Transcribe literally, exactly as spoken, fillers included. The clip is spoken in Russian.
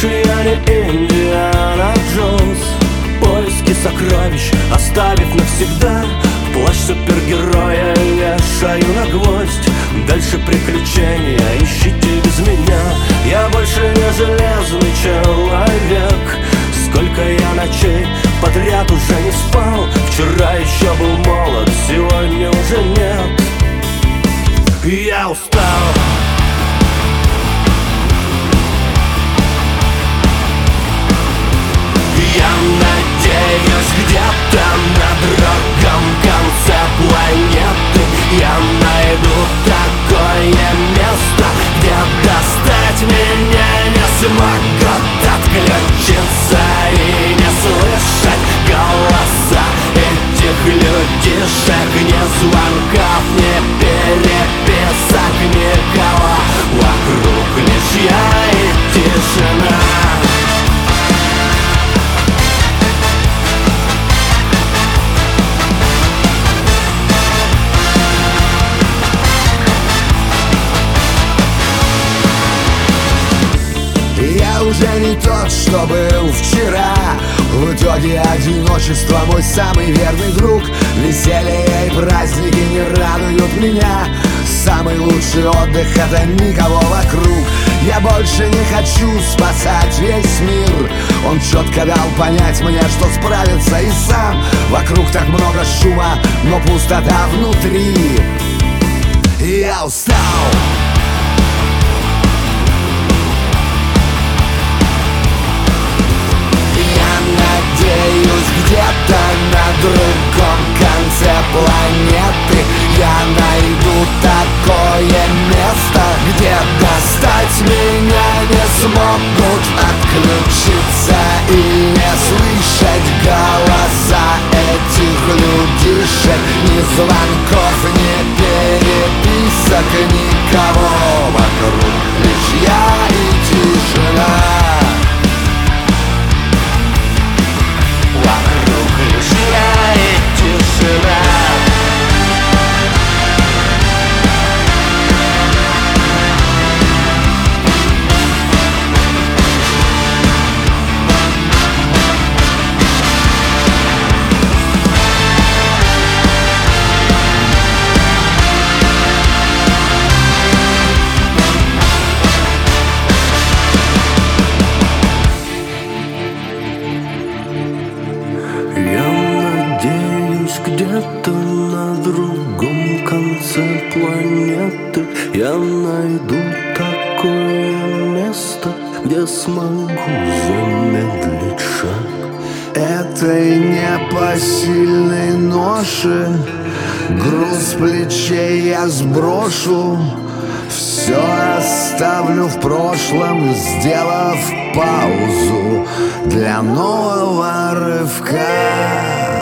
больше я не Индиана Джонс. Поиски сокровищ оставив навсегда, плащ супергероя вешаю на гвоздь. Дальше приключения ищите без меня. Я больше не железный человек. Сколько я ночей подряд уже не спал. Вчера еще был молод, сегодня уже нет. Я устал. Я надеюсь, где-то на другом конце планеты я найду такое место, где достать меня не смогут. Отключиться и не слышать голоса этих людишек. Ни звонков, ни переписок, никого. Вокруг лишь я и тишина. Я уже не тот, что был вчера. В итоге одиночество мой самый верный друг. Веселье и праздники не радуют меня. Самый лучший отдых — это никого вокруг. Я больше не хочу спасать весь мир. Он четко дал понять мне, что справится и сам. Вокруг так много шума, но пустота внутри. Я устал. Надеюсь, где-то на другом конце планеты я найду такое место, где достать меня не смогут. Отключиться и не слышать голоса этих людишек. Ни звонков, ни переписок, никого. Вокруг лишь я и тишина. Я и тишина. Где-то на другом конце планеты я найду такое место, где смогу замедлить шаг. Этой непосильной ноши груз с плечей я сброшу. Все оставлю в прошлом, сделав паузу для нового рывка.